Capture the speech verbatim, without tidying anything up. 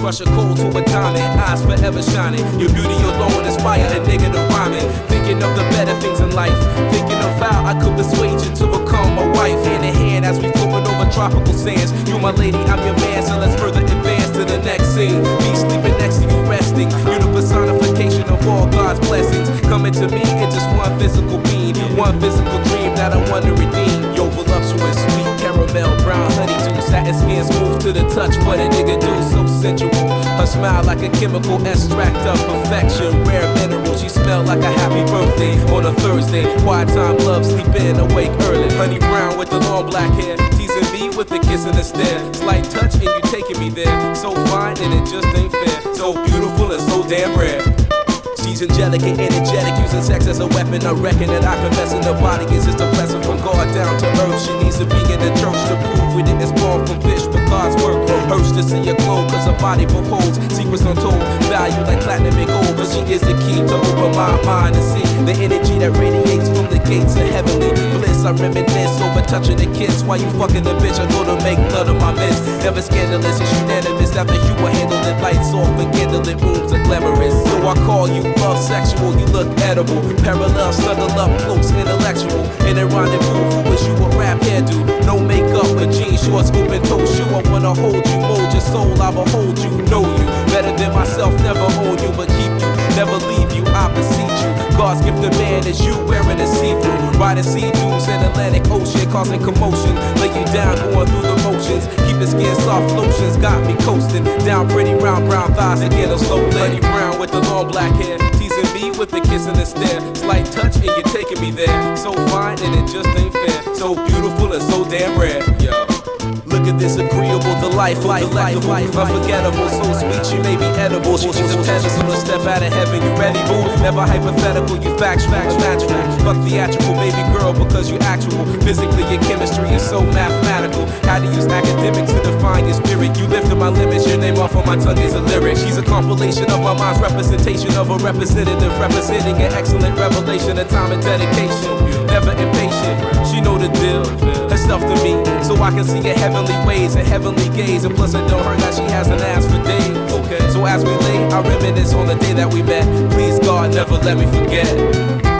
rush a cold to a diamond, eyes forever shining. Your beauty alone inspire a nigga to rhyming. Thinking of the better things in life, thinking of how I could persuade you to become my wife. Hand in hand as we floating over tropical sands. You my lady, I'm your man, so let's further advance to the next scene. Me sleeping next to you resting. You're the personification of all God's blessings. Coming to me in just one physical being, one physical dream that I want to redeem. Yo, voluptuous, sweet caramel, brown honeydew, satin skin smooth to the touch. What a nigga do, so sensual. Her smile like a chemical extract of perfection. Rare mineral, she smell like a happy birthday on a Thursday. Quiet time, love, sleep in, awake early. Honey brown with the long black hair, teasing me with a kiss and a stare. Slight touch and you taking me there. So fine and it just ain't fair. So beautiful and so damn rare. She's angelic and energetic, using sex as a weapon. I reckon that I confess in the body is just a blessing from God down to earth. She needs to be in the church to prove we didn't spawn from fish, but God's work hurts to see her glow, cause her body beholds secrets untold, value like platinum and gold. But she is the key to open my mind and see the energy that radiates from the gates of heavenly bliss. I reminisce over touching a kiss while you fucking the bitch. I go to make blood of my miss. Never scandalous, it's unanimous. After you were handling lights off and candlelit rooms are glamorous. So I call you love sexual, you look edible. Parallel, snuggle up close, intellectual. In a rendezvous, who wish you a rap hairdo? No makeup, but jeans, shorts, open toe shoe. I wanna hold you, mold your soul, I behold you, know you better than myself, never own you, but keep you, never leave you, I beseech you. God's gift to man is you wearing a see-through, riding sea-dools in Atlantic Ocean, causing commotion. Lay you down, going through the motions. Keep the skin soft, lotions got me coasting. Down pretty round brown thighs again, a slow lady brown with the long black hair, teasing me with the kiss and the stare. Slight touch and you're taking me there. So fine and it just ain't fair. So beautiful and so damn rare. Yo. Look at this agreeable, delightful, life, delectable, life, unforgettable, so sweet she may be edible. She's a pedestal, a step out of heaven. You ready, boo? Never hypothetical, you facts, facts, magical. Fuck theatrical, baby girl, because you actual. Physically, your chemistry is so mathematical. How to use academics to define your spirit. You lifted my limits, your name off on my tongue is a lyric. She's a compilation of my mind's representation of a representative, representing an excellent revelation of time and dedication. Never impatient, she know the deal. Herself to me, so I can see her heavenly ways and heavenly gaze. And plus it don't hurt that she hasn't asked for days. Okay, so as we lay, I reminisce on the day that we met. Please God, never let me forget.